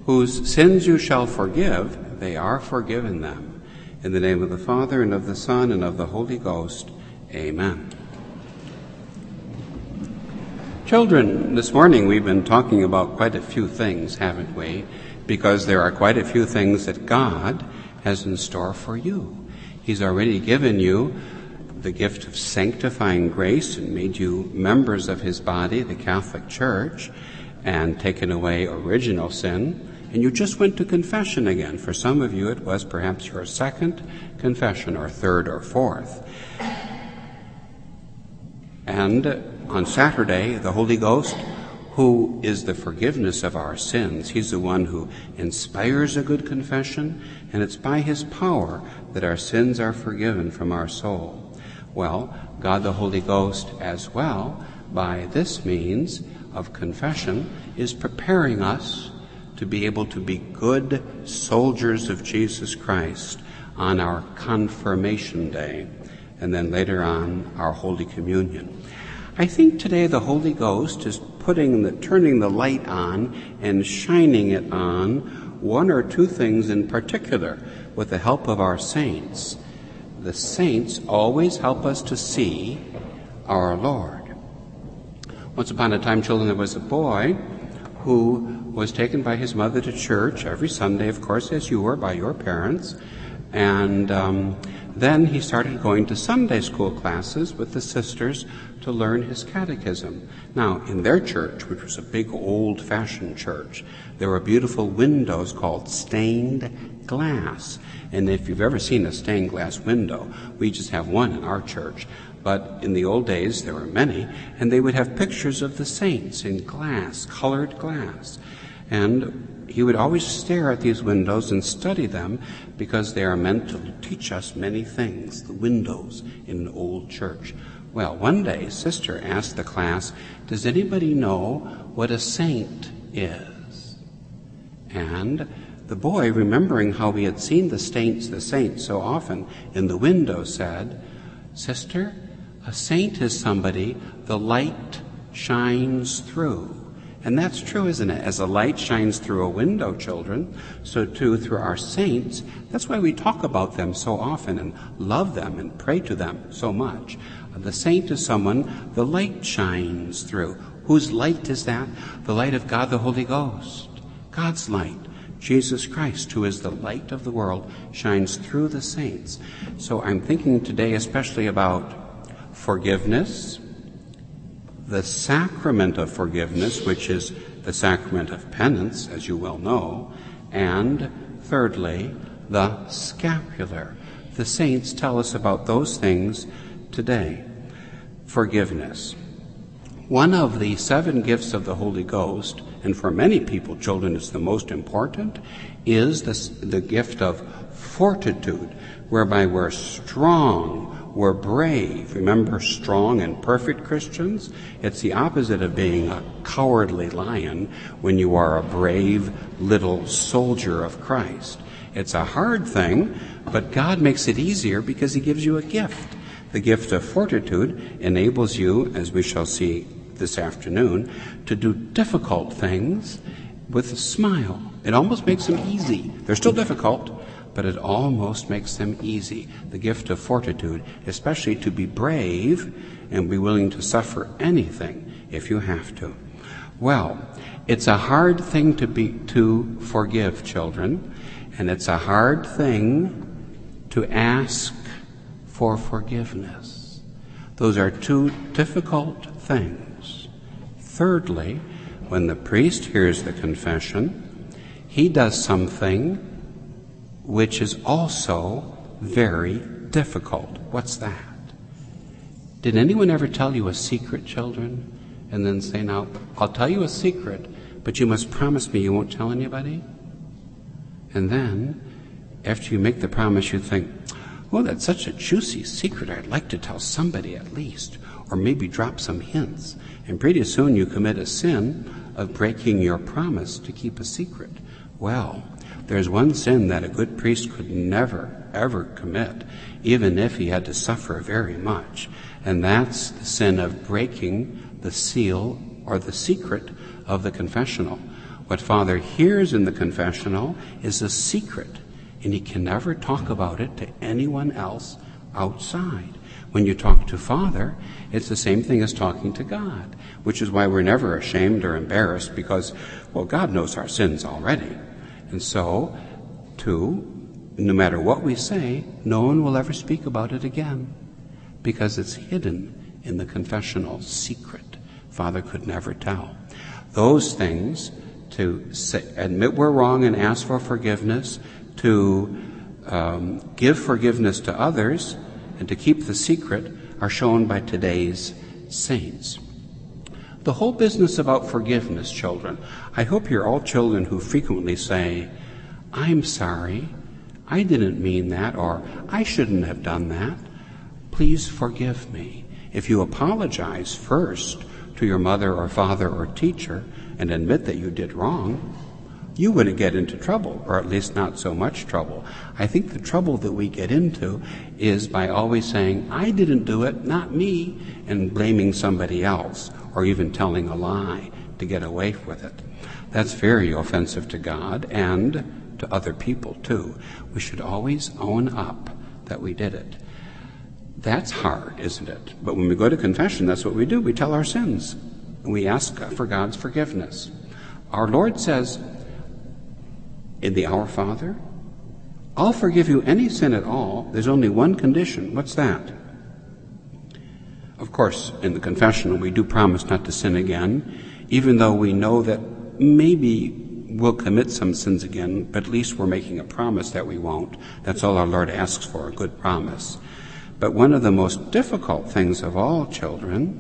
Whose sins you shall forgive, they are forgiven them. In the name of the Father, and of the Son, and of the Holy Ghost. Amen. Children, this morning we've been talking about quite a few things, haven't we? Because there are quite a few things that God has in store for you. He's already given you the gift of sanctifying grace and made you members of his body, the Catholic Church, and taken away original sin. And you just went to confession again. For some of you, it was perhaps your second confession, or third or fourth. And on Saturday, the Holy Ghost, who is the forgiveness of our sins, he's the one who inspires a good confession, and it's by his power that our sins are forgiven from our soul. Well, God the Holy Ghost as well, by this means of confession, is preparing us to be able to be good soldiers of Jesus Christ on our confirmation day, and then later on our Holy Communion. I think today the Holy Ghost is turning the light on and shining it on one or two things in particular with the help of our saints. The saints always help us to see our Lord. Once upon a time, children, there was a boy who was taken by his mother to church every Sunday, of course, as you were by your parents. And then he started going to Sunday school classes with the sisters to learn his catechism. Now, in their church, which was a big old-fashioned church, there were beautiful windows called stained glass. And if you've ever seen a stained glass window, we just have one in our church. But in the old days, there were many, and they would have pictures of the saints in glass, colored glass. And he would always stare at these windows and study them because they are meant to teach us many things, the windows in an old church. Well, one day, Sister asked the class, does anybody know what a saint is? And the boy, remembering how he had seen the saints so often in the window, said, Sister, a saint is somebody the light shines through. And that's true, isn't it? As a light shines through a window, children, so too through our saints. That's why we talk about them so often and love them and pray to them so much. The saint is someone the light shines through. Whose light is that? The light of God the Holy Ghost. God's light. Jesus Christ, who is the light of the world, shines through the saints. So I'm thinking today especially about forgiveness, the sacrament of forgiveness, which is the sacrament of penance, as you well know, and thirdly, the scapular. The saints tell us about those things today. Forgiveness. One of the 7 gifts of the Holy Ghost, and for many people, children, it's the most important, is the gift of fortitude, whereby we're strong, we're brave. Remember, strong and perfect Christians? It's the opposite of being a cowardly lion when you are a brave little soldier of Christ. It's a hard thing, but God makes it easier because he gives you a gift. The gift of fortitude enables you, as we shall see this afternoon, to do difficult things with a smile. It almost makes them easy. They're still difficult, but it almost makes them easy. The gift of fortitude, especially to be brave and be willing to suffer anything if you have to. Well, it's a hard thing to forgive, children, and it's a hard thing to ask for forgiveness. Those are 2 difficult things. Thirdly, when the priest hears the confession, he does something which is also very difficult. What's that? Did anyone ever tell you a secret, children? And then say, now, I'll tell you a secret, but you must promise me you won't tell anybody? And then, after you make the promise, you think, oh, that's such a juicy secret, I'd like to tell somebody at least, or maybe drop some hints. And pretty soon you commit a sin of breaking your promise to keep a secret. Well, there's one sin that a good priest could never, ever commit, even if he had to suffer very much, and that's the sin of breaking the seal or the secret of the confessional. What Father hears in the confessional is a secret, and he can never talk about it to anyone else outside. When you talk to Father, it's the same thing as talking to God, which is why we're never ashamed or embarrassed, because, well, God knows our sins already. And so, too, no matter what we say, no one will ever speak about it again, because it's hidden in the confessional secret. Father could never tell. Those things, to admit we're wrong and ask for forgiveness, to give forgiveness to others, and to keep the secret, are shown by today's saints. The whole business about forgiveness, children, I hope you're all children who frequently say, "I'm sorry, I didn't mean that," or "I shouldn't have done that. Please forgive me." If you apologize first to your mother or father or teacher and admit that you did wrong, you wouldn't get into trouble, or at least not so much trouble. I think the trouble that we get into is by always saying, "I didn't do it, not me," and blaming somebody else, or even telling a lie to get away with it. That's very offensive to God and to other people too. We should always own up that we did it. That's hard, isn't it? But when we go to confession, that's what we do. We tell our sins, and we ask for God's forgiveness. Our Lord says in the Our Father, "I'll forgive you any sin at all. There's only one condition." What's that? Of course, in the confessional, we do promise not to sin again, even though we know that maybe we'll commit some sins again, but at least we're making a promise that we won't. That's all our Lord asks for, a good promise. But one of the most difficult things of all, children,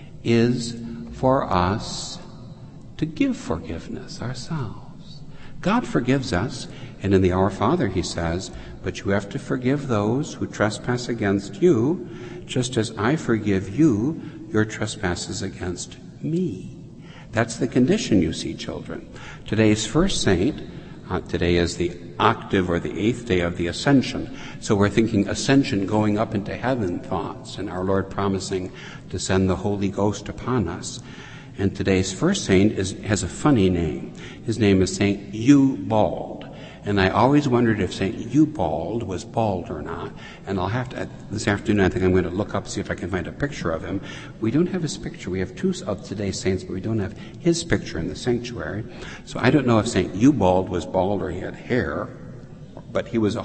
is for us to give forgiveness ourselves. God forgives us, and in the Our Father he says, "But you have to forgive those who trespass against you, just as I forgive you your trespasses against me." That's the condition, you see, children. Today's first saint, today is the octave or the 8th day of the Ascension. So we're thinking ascension, going up into heaven thoughts, and our Lord promising to send the Holy Ghost upon us. And today's first saint has a funny name. His name is Saint Eubald. And I always wondered if St. Eubald was bald or not. And I'll have to, this afternoon, I think I'm going to look up, see if I can find a picture of him. We don't have his picture. We have 2 of today's saints, but we don't have his picture in the sanctuary. So I don't know if St. Eubald was bald or he had hair, but he was a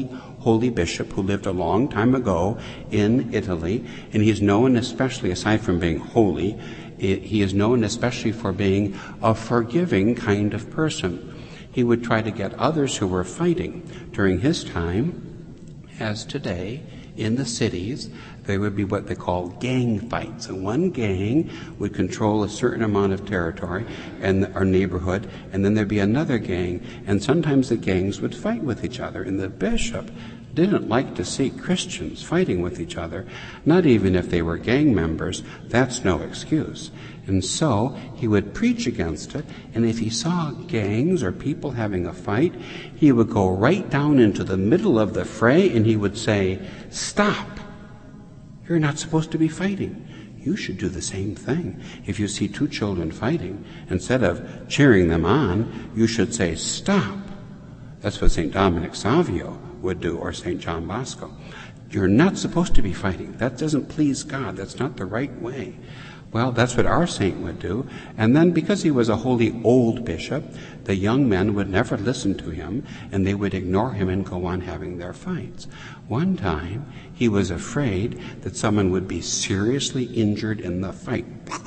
holy bishop who lived a long time ago in Italy. And he's known especially, aside from being holy, he is known especially for being a forgiving kind of person. He would try to get others who were fighting during his time, as today, in the cities. There would be what they call gang fights, and one gang would control a certain amount of territory and our neighborhood, and then there'd be another gang, and sometimes the gangs would fight with each other, and the bishop didn't like to see Christians fighting with each other, not even if they were gang members. That's no excuse. And so he would preach against it, and if he saw gangs or people having a fight, he would go right down into the middle of the fray and he would say, "Stop! You're not supposed to be fighting. You should do the same thing. If you see 2 children fighting, instead of cheering them on, you should say, 'Stop!'" That's what St. Dominic Savio would do, or St. John Bosco. You're not supposed to be fighting. That doesn't please God. That's not the right way. Well, that's what our saint would do. And then because he was a holy old bishop, the young men would never listen to him, and they would ignore him and go on having their fights. One time, he was afraid that someone would be seriously injured in the fight.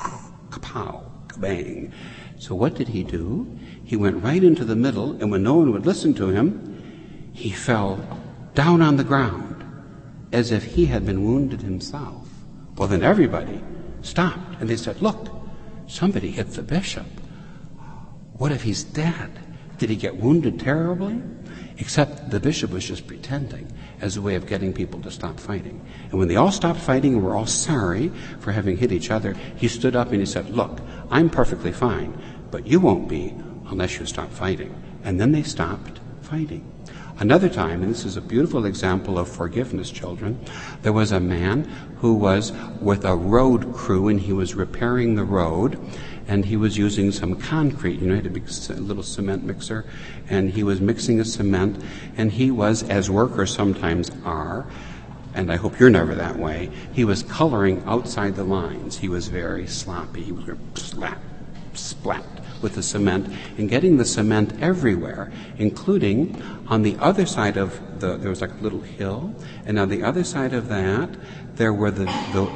Kapow, kabang. So what did he do? He went right into the middle, and when no one would listen to him, he fell down on the ground as if he had been wounded himself. Well, then everybody stopped, and they said, "Look, somebody hit the bishop. What if he's dead? Did he get wounded terribly?" Except the bishop was just pretending as a way of getting people to stop fighting. And when they all stopped fighting and were all sorry for having hit each other, he stood up and he said, "Look, I'm perfectly fine, but you won't be unless you stop fighting." And then they stopped fighting. Another time, and this is a beautiful example of forgiveness, children, there was a man who was with a road crew and he was repairing the road, and he was using some concrete. He had a little cement mixer, and he was mixing a cement, and he was, as workers sometimes are, and I hope you're never that way, he was coloring outside the lines. He was very sloppy. He was splat with the cement, and getting the cement everywhere, including on the other side of there was like a little hill, and on the other side of that, there were the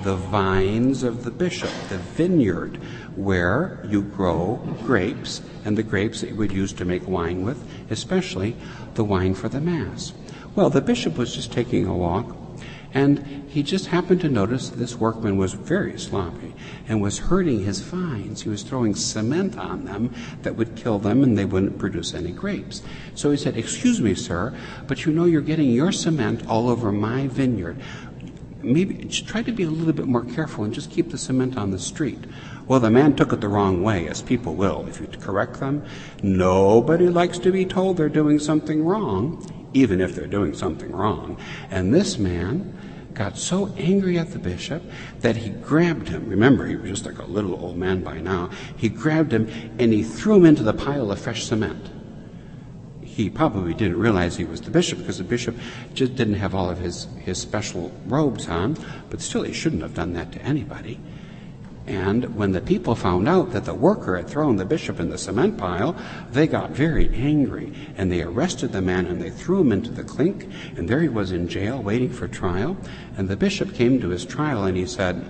vines of the bishop, the vineyard, where you grow grapes, and the grapes that you would use to make wine with, especially the wine for the Mass. Well, the bishop was just taking a walk, and he just happened to notice this workman was very sloppy and was hurting his vines. He was throwing cement on them that would kill them, and they wouldn't produce any grapes. So he said, "Excuse me, sir, but you're getting your cement all over my vineyard. Maybe try to be a little bit more careful and just keep the cement on the street." Well, the man took it the wrong way, as people will if you correct them. Nobody likes to be told they're doing something wrong, even if they're doing something wrong. And this man got so angry at the bishop that he grabbed him. Remember, he was just like a little old man by now. He grabbed him and he threw him into the pile of fresh cement. He probably didn't realize he was the bishop, because the bishop just didn't have all of his special robes on, but still he shouldn't have done that to anybody. And when the people found out that the worker had thrown the bishop in the cement pile, they got very angry, and they arrested the man and they threw him into the clink, and there he was in jail waiting for trial. And the bishop came to his trial and he said,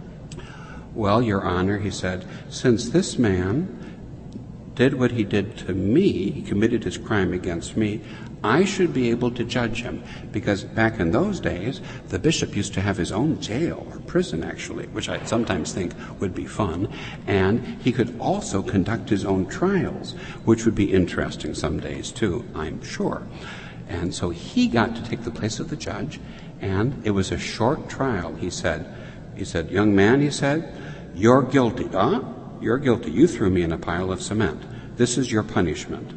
"Well, Your Honor," he said, "since this man did what he did to me, he committed his crime against me, I should be able to judge him." Because back in those days, the bishop used to have his own jail, or prison actually, which I sometimes think would be fun, and he could also conduct his own trials, which would be interesting some days too, I'm sure. And so he got to take the place of the judge, and it was a short trial. He said, "Young man," he said, "you're guilty." "You're guilty. You threw me in a pile of cement. This is your punishment."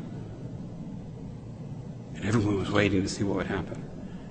And everyone was waiting to see what would happen.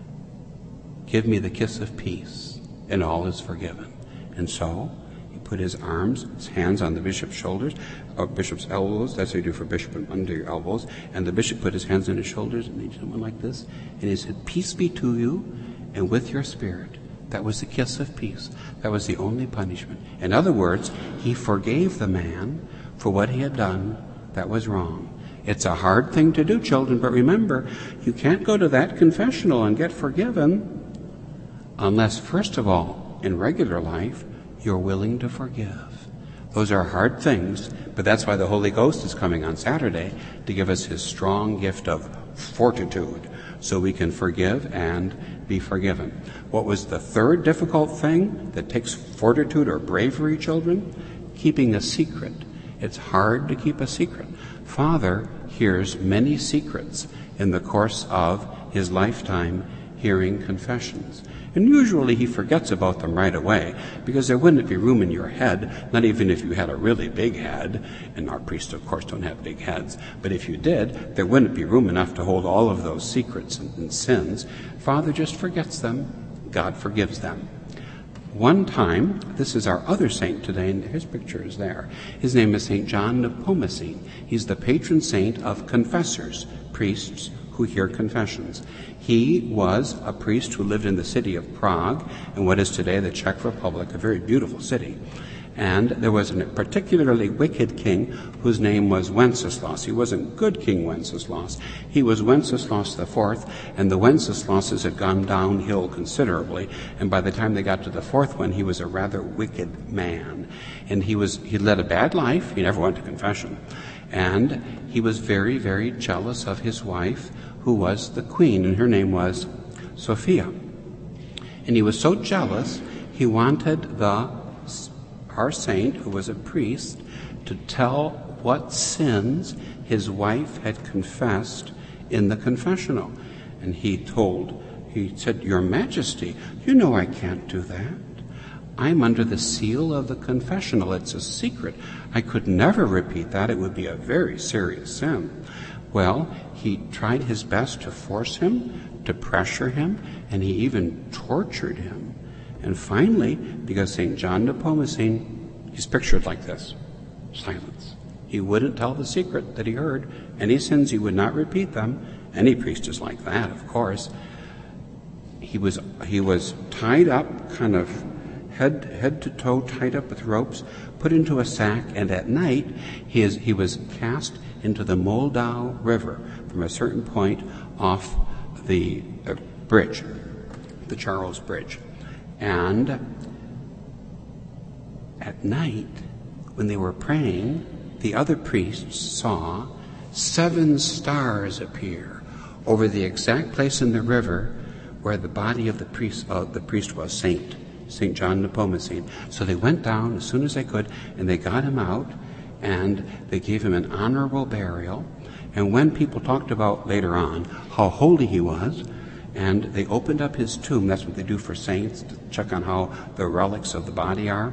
"Give me the kiss of peace, and all is forgiven." And so he put his hands on the bishop's shoulders, or bishop's elbows. That's what you do for bishop, under your elbows. And the bishop put his hands on his shoulders, and he did one like this. And he said, "Peace be to you, and with your spirit." That was the kiss of peace. That was the only punishment. In other words, he forgave the man for what he had done that was wrong. It's a hard thing to do, children, but remember, you can't go to that confessional and get forgiven unless, first of all, in regular life, you're willing to forgive. Those are hard things, but that's why the Holy Ghost is coming on Saturday, to give us his strong gift of fortitude, so we can forgive and be forgiven. What was the third difficult thing that takes fortitude or bravery, children? Keeping a secret. It's hard to keep a secret. Father hears many secrets in the course of his lifetime hearing confessions. And usually he forgets about them right away, because there wouldn't be room in your head, not even if you had a really big head, and our priests, of course, don't have big heads, but if you did, there wouldn't be room enough to hold all of those secrets and sins. Father just forgets them. God forgives them. One time, this is our other saint today, and his picture is there. His name is St. John Nepomucene. He's the patron saint of confessors, priests who hear confessions. He was a priest who lived in the city of Prague, in what is today the Czech Republic, a very beautiful city. And there was a particularly wicked king whose name was Wenceslaus. He wasn't good King Wenceslaus. He was Wenceslaus IV, and the Wenceslauses had gone downhill considerably. And by the time they got to the fourth one, he was a rather wicked man. And he led a bad life. He never went to confession. And he was very, very jealous of his wife, who was the queen, and her name was Sophia. And he was so jealous, he wanted our saint, who was a priest, to tell what sins his wife had confessed in the confessional. And he said, "Your Majesty, you know I can't do that. I'm under the seal of the confessional. It's a secret. I could never repeat that. It would be a very serious sin." Well, he tried his best to force him, to pressure him, and he even tortured him. And finally, because St. John Nepomucene, he's pictured like this. Silence. He wouldn't tell the secret that he heard. Any sins, he would not repeat them. Any priest is like that, of course. He was tied up, kind of head to toe, tied up with ropes, put into a sack, and at night he was cast into the Moldau River from a certain point off the bridge, the Charles Bridge. And at night, when they were praying, the other priests saw 7 stars appear over the exact place in the river where the body of the priest was, St. John Nepomucene. So they went down as soon as they could, and they got him out, and they gave him an honorable burial. And when people talked about later on how holy he was, and they opened up his tomb, that's what they do for saints, to check on how the relics of the body are.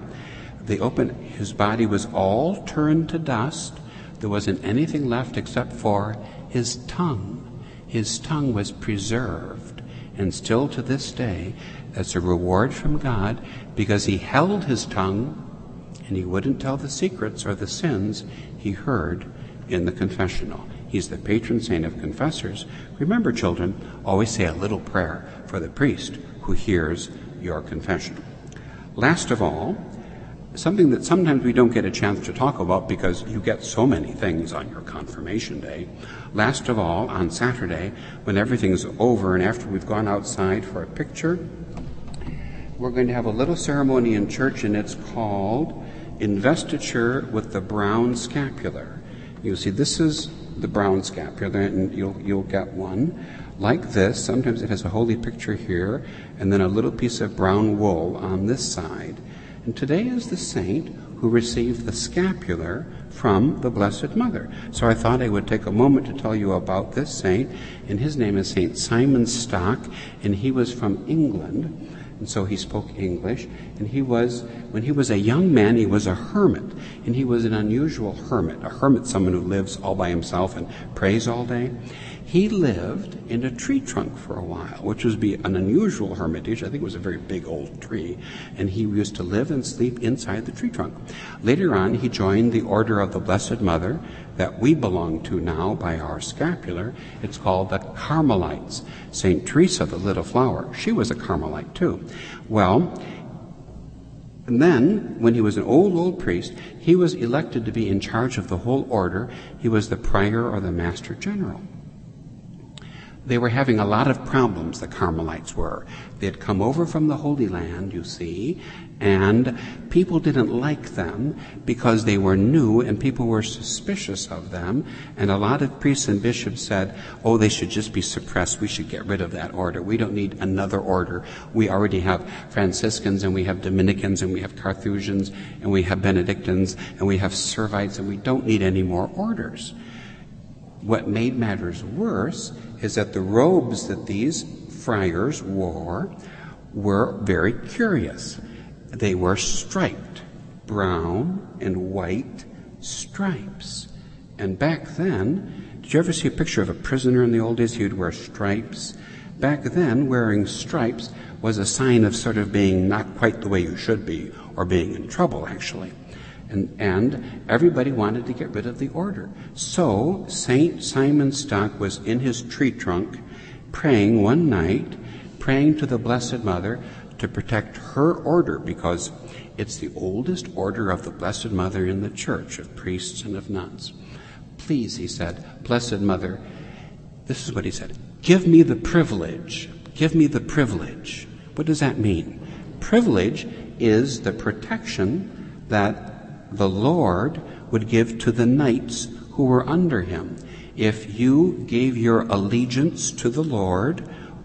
His body was all turned to dust. There wasn't anything left except for his tongue. His tongue was preserved. And still to this day, that's a reward from God, because he held his tongue and he wouldn't tell the secrets or the sins he heard in the confessional. He's the patron saint of confessors. Remember, children, always say a little prayer for the priest who hears your confession. Last of all, something that sometimes we don't get a chance to talk about because you get so many things on your confirmation day. Last of all, on Saturday, when everything's over and after we've gone outside for a picture, we're going to have a little ceremony in church, and it's called Investiture with the Brown Scapular. You'll see this is the brown scapular, and you'll get one like this. Sometimes it has a holy picture here, and then a little piece of brown wool on this side. And today is the saint who received the scapular from the Blessed Mother. So I thought I would take a moment to tell you about this saint, and his name is Saint Simon Stock, and he was from England, and so he spoke English. And when he was a young man, he was a hermit, and he was an unusual hermit. A hermit, someone who lives all by himself and prays all day. He lived in a tree trunk for a while, which would be an unusual hermitage. I think it was a very big old tree, and he used to live and sleep inside the tree trunk. Later on, he joined the Order of the Blessed Mother that we belong to now by our scapular. It's called the Carmelites. St. Teresa, the Little Flower, she was a Carmelite too. Well, and then, when he was an old priest, he was elected to be in charge of the whole order. He was the prior or the master general. They were having a lot of problems, the Carmelites were. They had come over from the Holy Land, you see, and people didn't like them because they were new and people were suspicious of them. And a lot of priests and bishops said, oh, they should just be suppressed. We should get rid of that order. We don't need another order. We already have Franciscans, and we have Dominicans, and we have Carthusians, and we have Benedictines, and we have Servites, and we don't need any more orders. What made matters worse is that the robes that these friars wore were very curious. They were striped, brown and white stripes. And back then, did you ever see a picture of a prisoner in the old days? He would wear stripes. Back then, wearing stripes was a sign of sort of being not quite the way you should be, or being in trouble, actually. And everybody wanted to get rid of the order. So St. Simon Stock was in his tree trunk praying one night, praying to the Blessed Mother to protect her order, because it's the oldest order of the Blessed Mother in the church, of priests and of nuns. Please, he said, Blessed Mother, this is what he said, give me the privilege. Give me the privilege. What does that mean? Privilege is the protection that the Lord would give to the knights who were under him. If you gave your allegiance to the Lord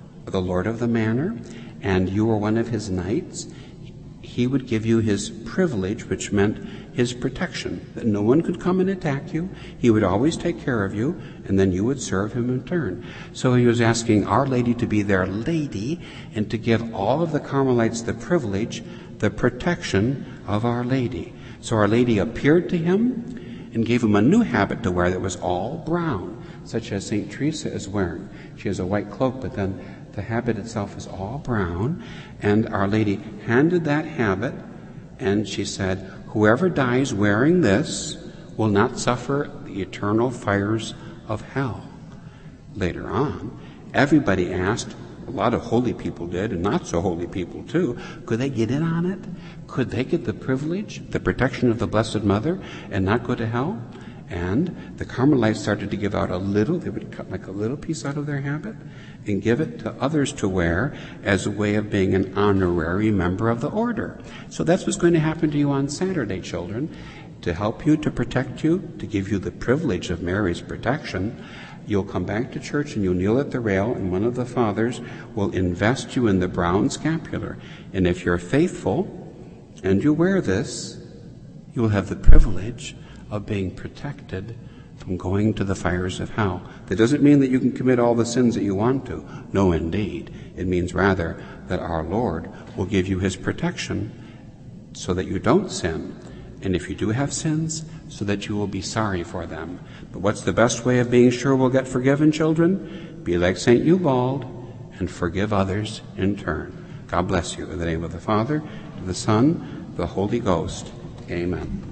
of the manor, and you were one of his knights, he would give you his privilege, which meant his protection, that no one could come and attack you. He would always take care of you, and then you would serve him in turn. So he was asking Our Lady to be their lady and to give all of the Carmelites the privilege, the protection of Our Lady. So Our Lady appeared to him and gave him a new habit to wear that was all brown, such as St. Teresa is wearing. She has a white cloak, but then the habit itself is all brown. And Our Lady handed that habit, and she said, whoever dies wearing this will not suffer the eternal fires of hell. Later on, everybody asked, a lot of holy people did, and not so holy people too, could they get in on it? Could they get the privilege, the protection of the Blessed Mother, and not go to hell? And the Carmelites started to give out they would cut like a little piece out of their habit and give it to others to wear as a way of being an honorary member of the order. So that's what's going to happen to you on Saturday, children. To help you, to protect you, to give you the privilege of Mary's protection, you'll come back to church and you'll kneel at the rail, and one of the fathers will invest you in the brown scapular. And if you're faithful and you wear this, you will have the privilege of being protected from going to the fires of hell. That doesn't mean that you can commit all the sins that you want to. No, indeed. It means rather that our Lord will give you his protection so that you don't sin. And if you do have sins, so that you will be sorry for them. But what's the best way of being sure we'll get forgiven, children? Be like St. Eubald and forgive others in turn. God bless you. In the name of the Father, and the Son, and the Holy Ghost. Amen.